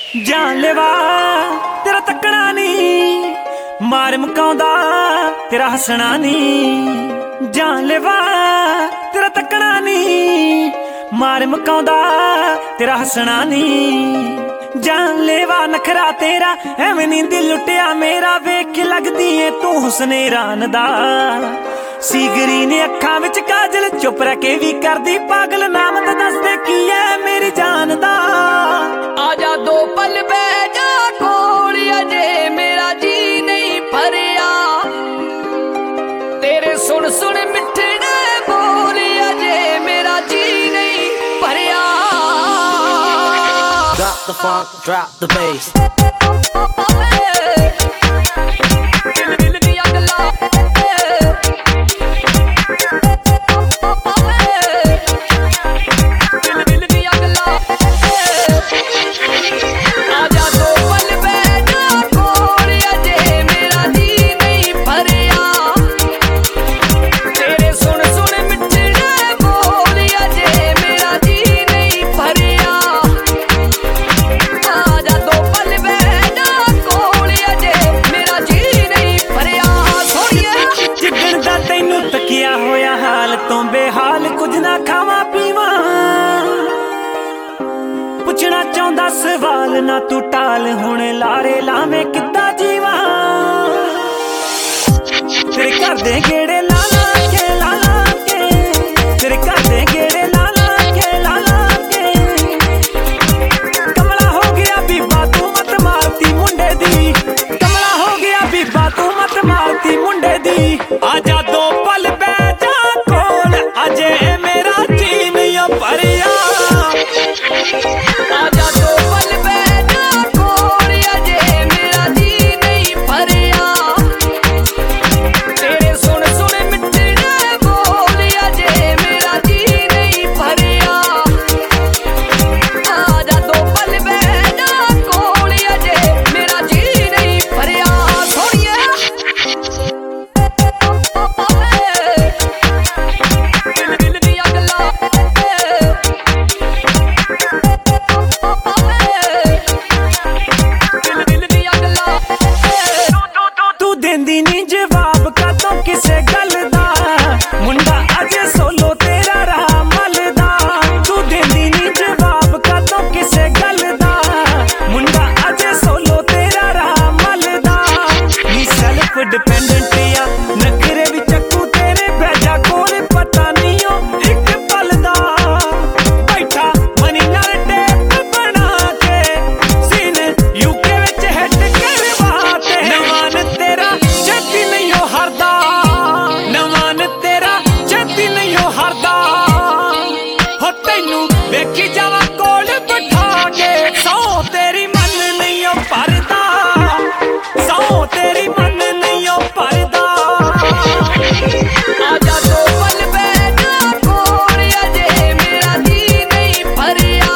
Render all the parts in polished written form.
जानलेवा तेरा तकना नी, मार मकाउंदा तेरा हसना नी। जानलेवा तेरा तकना नी, मार मकाउंदा तेरा हसना नी। जानलेवा नखरा तेरा एवें नी दिल लुटिया मेरा, वेख के लगदी है तू हुस्ने रान दा। सीगरी ने अखां विच काजल, चुप रह के भी करदी पागल, नाम तो दस दे की है मेरी जान दा। आजा दो पल बह जा कोल, अजे मेरा जी नहीं भरिया। तेरे सुन सुन मिठे ने बोल, अजे मेरा जी नहीं भरिया। Drop the funk, drop the bass. ਤੋਂ ਬੇਹਾਲ ਕੁਝ ਨਾ ਖਾਵਾਂ ਪੀਵਾਂ, ਪੁੱਛਣਾ ਚਾਹੁੰਦਾ ਸਵਾਲ ਨਾ ਤੂੰ ਟਾਲ, ਹੁਣ ਲਾਰੇ ਲਾਵੇਂ ਕਿੱਦਾਂ ਜੀਵਾਂ। ਤੇਰੇ ਘਰ ਦੇ ਗੇੜੇ ਲਾ ਲਾ ਕੇ ਲਾ ਲਾ ਕੇ, ਤੇਰੇ ਘਰ ਦੇ ਗੇੜੇ ਲਾ ਲਾ ਕੇ ਲਾ ਲਾ ਕੇ। ਕਮਲਾ ਹੋ ਗਿਆ ਬੀਬਾ ਤੂੰ ਮਤ ਮਾਰਤੀ ਮੁੰਡੇ ਦੀ, ਕਮਲਾ ਹੋ ਗਿਆ ਬੀਬਾ ਤੂੰ ਮਤ ਮਾਰਤੀ ਮੁੰਡੇ ਦੀ। ਆਜਾ ਦੋ ਪਲ ਬਹਿ ਜਾ अजे मेरा जी नहीं भरिया। आजा दो पल बह जा कोल, अजे मेरा जी नहीं भरिया। तेरे सुन सुन मिठे ने बोल, अजे मेरा जी नहीं भरिया। आजा दो पल बह जा कोल, अजे मेरा जी नहीं भरिया। सोनिए देंदी नी जवाब कातों किसे गल दा, मुंडा अजे सोलो तेरा रहा मलदा। तू देंदी नी जवाब कातों किसे गल दा, मुंडा अजे सोलो तेरा रहा मलदा। नी सेल्फ डिपेंडेंट या नखरे भी चक्कू तेरे बैजा कोल, पता नहीं ओ एक पल दा। बैठा मनी नाल टेप बना के, सीन यूके विच हेड करवा ते। नवान तेरा छेती नहीं हो हरदा, नवान तेरा छेती नहीं हो हरदा। हो तैनू वेखी जावा कोल बिठा के, सौ तेरी मन नहीं हो भरदा, सौ तेरी मन नहीं हो भरदा। आजा दो पल बह जा कोल, अजे मेरा जी नहीं भरिया।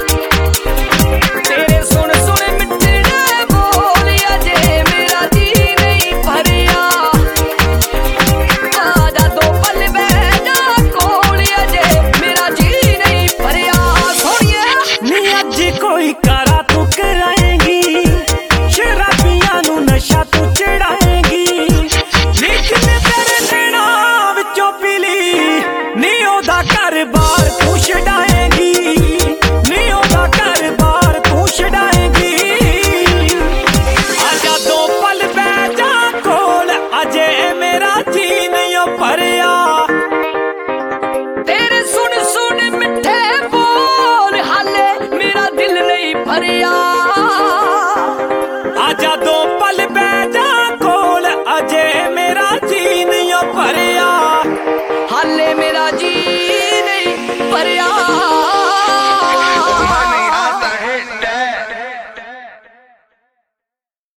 तेरे सुन सुन मिठे ने बोल, अजे मेरा जी नहीं भरिया। आजा दो पल बह जा कोल, अजे मेरा जी नहीं भरिया। सोनिए नी अज कोई कारा तू कराएगी, शराबियां नू नशा तू चढ़ाएगी। लेकिन तेरे नैना विचों पीली नी ओदा घर बार तू छड़ाएगी, नी ओदा घर बार तू छड़ाएगी। आजा दो पल बह जा कोल, अजे मेरा जी नहीं भरिया। तेरे सुन सुन मिठे बोल, हाले मेरा दिल नहीं भरिया। आजा दो पल बह जा कोल, अजे मेरा जी नहीं भरिया। हाले मेरा जी नहीं भरिया।